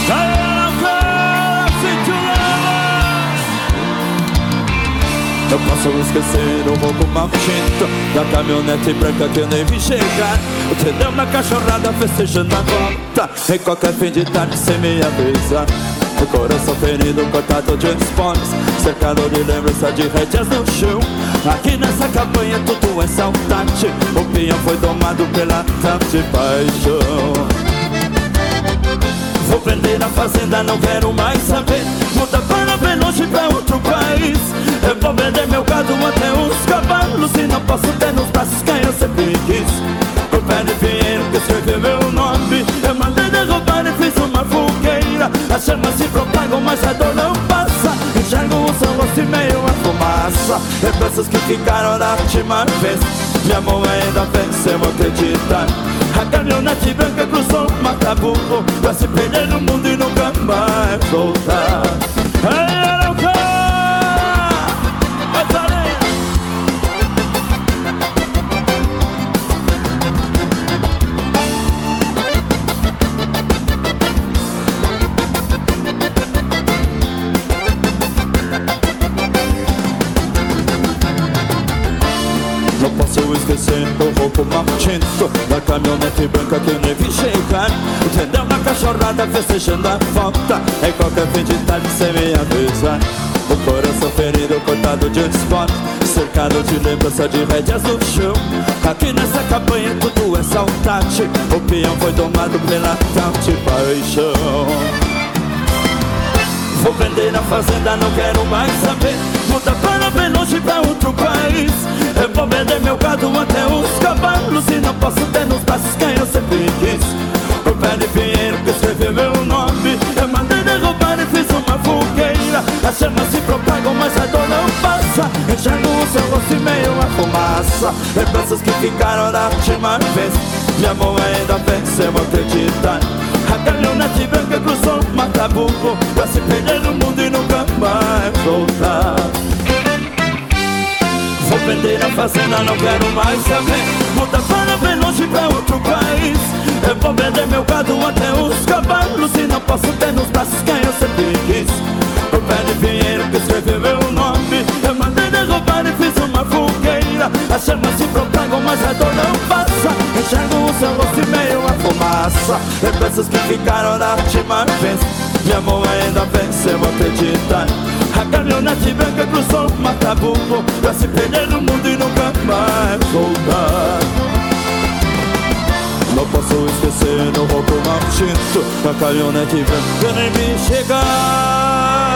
Eu posso esquecer o roubo maldito da caminhonete branca que eu nem vi chegar. O tendeu na cachorrada festejando a volta em qualquer fim de tarde sem me avisar. O coração ferido, cortado de esportes, cercado de lembrança de rédeas no chão. Aqui nessa campanha tudo é saudade. O pinhão foi domado pela tanta paixão. Vou prender na fazenda, não quero mais saber. Muda para bem longe, pra outro país. Eu vou vender meu gado até os cavalos e não posso ter nos braços quem eu sempre quis. O pé de pinheiro que escreveu meu nome, eu mandei derrubar e fiz uma fogueira. As chamas se propagam, mas a dor não passa. Enxergo o seu rosto e meio a fumaça. Lembranças que ficaram da última vez. Minha mão ainda vence, eu vou acreditar. A caminhonete branca cruzou o Mataburro pra se perder no mundo e nunca mais voltar. Não posso esquecer o roubo maldito da caminhonete branca que eu nem vi chegar. O tendão na cachorrada festejando a volta em qualquer fim de tarde sem me avisar. O coração ferido, cortado de esporte, cercado de lembrança de rédeas no chão. Aqui nessa campanha tudo é saudade. O peão foi domado pela tal de paixão. Vou vender na fazenda, não quero mais saber. Muda para bem longe, pra outro país. Eu vou vender meu gado até os cavalos e não posso ter nos braços quem eu sempre quis. O pé de pinheiro que escreveu meu nome, eu mandei derrubar e fiz uma fogueira. As chamas se propagam, mas a dor não passa. Enxergo o seu rosto e meio a fumaça. Lembranças que ficaram da última vez. Minha mão ainda vence, eu vou acreditar. A caminhonete branca cruzou o Mataburro pra se perder no mundo e nunca mais voltar. Vou vender a fazenda, não quero mais saber. Muda para bem longe, pra outro país. Eu vou vender meu gado até os cavalos e não posso ter nos braços quem eu sempre quis. O pé de pinheiro que escreveu meu nome, eu mandei derrubar e fiz uma fogueira. As chamas se propagam, mas a dor não passa. Enxergo o seu rosto e meio a fumaça. Lembranças que ficaram da última vez. Minha mão ainda vence, eu vou acreditar. A caminhonete branca cruzou o Mataburro pra se perder no mundo e nunca mais voltar. Não posso esquecer o roubo maldito da caminhonete branca nem me chegar.